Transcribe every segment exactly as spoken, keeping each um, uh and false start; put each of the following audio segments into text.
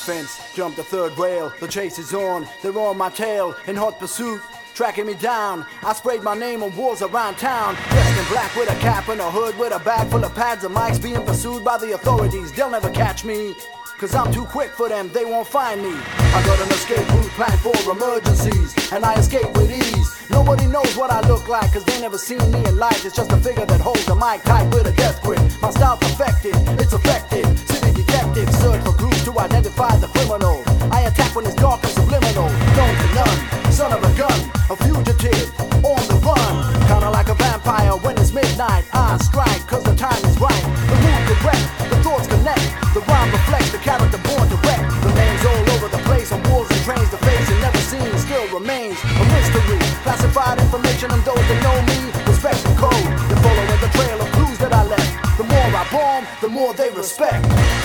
fence, jump the third rail. The chase is on, they're on my tail, in hot pursuit, tracking me down. I sprayed my name on walls around town, dressed in black with a cap and a hood, with a bag full of pads and mics, being pursued by the authorities. They'll never catch me, cause I'm too quick for them, they won't find me. I got an escape route planned for emergencies, and I escape with ease. Nobody knows what I look like, cause they never seen me in life. It's just a figure that holds the mic tight with a death grip. My style perfected, it's effective. City detective, search for clues to identify the criminal. I attack when it's dark and subliminal. Don't to none, son of a gun, a fugitive, on the run. Kinda like a vampire when it's midnight. I strike, cause the time is right. The mood correct, the thoughts connect. The rhyme reflects the character born to wreck. The names all over the place, on walls and trains. The face and never seen still remains a mystery. Classified information, and those that know me respect the code. They're following the trail of clues that I left. The more I bomb, the more they respect.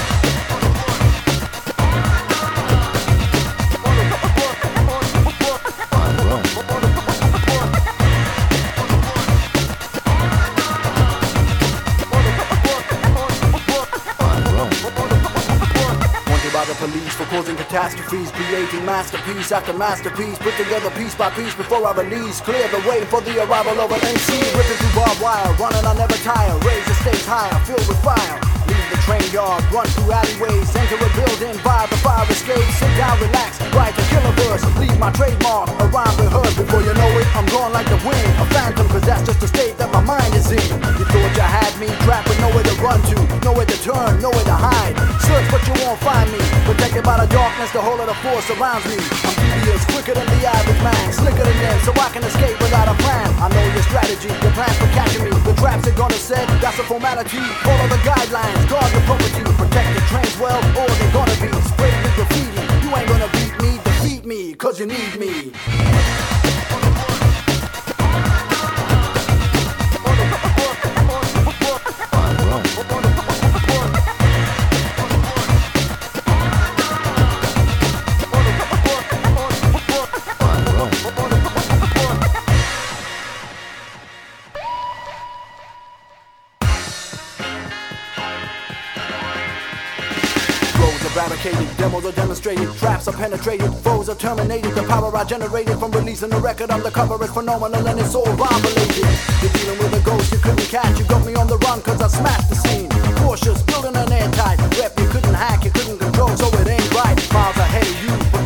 By the police for causing catastrophes, creating masterpiece after masterpiece, put together piece by piece before I release. Clear the way for the arrival of an M C, ripping through barbed wire, running I never tire, raise the stakes higher, filled with fire. Leave the train yard, run through alleyways, enter a building, by the fire escape, sit down, relax, write a killer verse, leave my trademark, a rhyme rehearsed. Before you know it, I'm gone like the wind, a phantom, cause that's just the state that my mind is in. You thought you had me trapped with nowhere to run to, nowhere to turn, nowhere to hide. Search but you won't find me, protected by the darkness, the whole of the force surrounds me. I'm devious, quicker than the average man, slicker than them, so I can escape without a plan. I know your strategy, your plan for catching me. The traps they're gonna set, that's a formality. Follow the guidelines, guard your property, protect the trains well, or they're gonna be sprayed with graffiti. You ain't gonna beat me, defeat me, cause you need me. Barricaded, demos are demonstrated, traps are penetrated, foes are terminated. The power I generated from releasing the record undercover is phenomenal and it's all rhyme related. You're dealing with a ghost you couldn't catch, you got me on the run cause I smashed the scene. Cautious, building an airtight rep you couldn't hack, you couldn't control, so it ain't right. Miles ahead of you, but